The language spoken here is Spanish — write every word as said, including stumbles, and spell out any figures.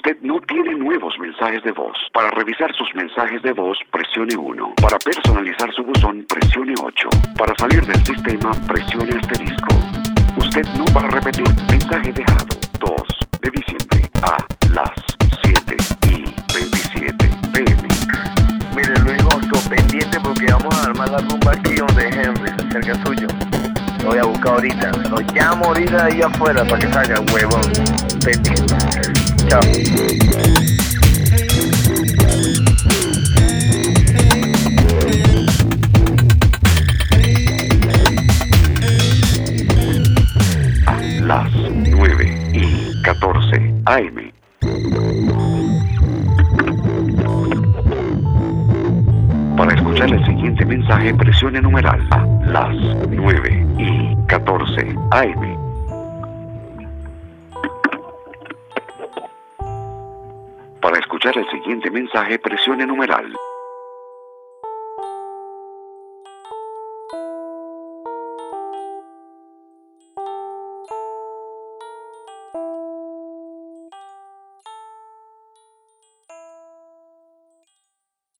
Usted no tiene nuevos mensajes de voz. Para revisar sus mensajes de voz, presione uno. Para personalizar su buzón, presione ocho. Para salir del sistema, presione asterisco. Usted no va a repetir. Mensaje dejado. dos de diciembre a las siete y veintisiete pm. Mire, Luis Gosto, pendiente porque vamos a armar la rumba aquí donde Henry, cerca suyo. Lo voy a buscar ahorita. Lo llamo ahorita ahí afuera para que salga, huevón. Pendiente. Chao. Las nueve y catorce a eme. Para escuchar el siguiente mensaje, presione numeral a las nueve y catorce a eme. Para escuchar el siguiente mensaje, presione numeral